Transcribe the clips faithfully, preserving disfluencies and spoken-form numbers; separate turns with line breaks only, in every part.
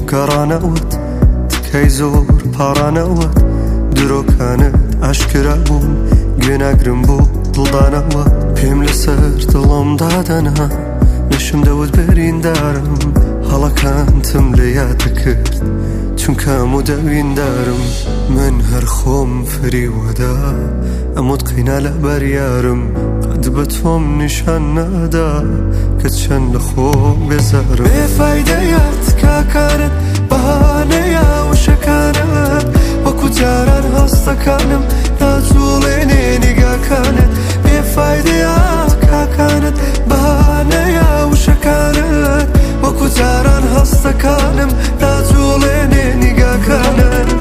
گەڕانەوت تکەی زۆر پاڕانەوت درۆکانت ئاشکرا بوون گوێناگرم بۆ دڵدانەوە پێم لەسەر دڵم دادەنا نەشم دەوت بەریندارم هەڵەکانتم لە یاد کرد چونکە هەموو دەویندارم من هەر خۆم فریوەدا ئەموت قەینا لە بەریارم قەت بە تۆم نیشان نادا کە چەند لە خۆم بێزارم بێفایدەیە تکاکانت بەهانەیە وشەکانت وەکو جاران هەستەکانم ناجوڵێنێ نیگاکانت بێفایدەیە تکاکانت بەهانەیە وشەکانت وەکو جاران هەستەکانم ناجوڵێنێ نیگاکانت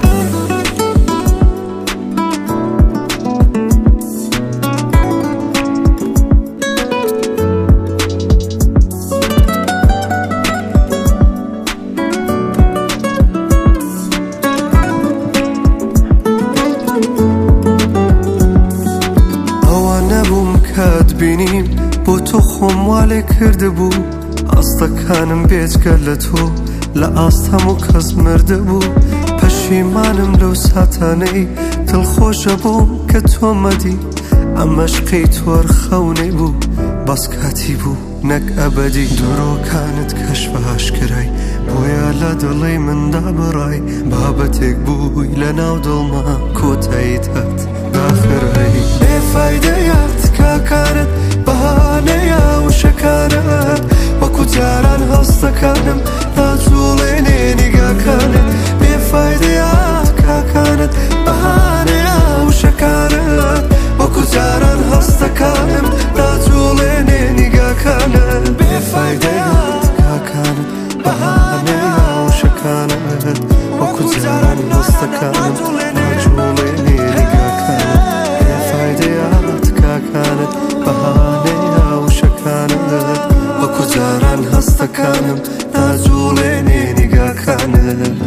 بینیم بۆ تۆ خۆم والێ کردبوو ئاستەکانم بێجگە لە تۆ لە ئاست هەموو کەس مردبوو پەشیمانم لەو ساتانەی دڵخۆشە بووم کە تۆ مەدی ئەمەشقەی تۆر خەونەی بوو بەسکاتی بوو نەک ئەبەدی درۆکانت کەشفە هاشکرای بۆیە لە دڵی مندا بڕای بابەتێک بووی لە ناو دڵما کۆتاییت هات داخرایی بێفایدەیە تکاکانت بەهانەیە وشەکانت وەکو جاران هەستەکانم ناجوڵێنێ نیگاکانت بێفایدەیە تکاکانت بەهانەیە وشەکانت وەکو جاران هەستەکانم ناجوڵێنێ نیگاکانت بێفایدەیە تکاکانت بەهانەیە وشەکانت وەکو جاران هەستەکانم ناجوڵێنێ نیگاکانت بێفایدەیە تکاکانت بەهانەیە وشەکانت وەکو جاران هەستەکانم ناجوڵێنێ نیگاکانت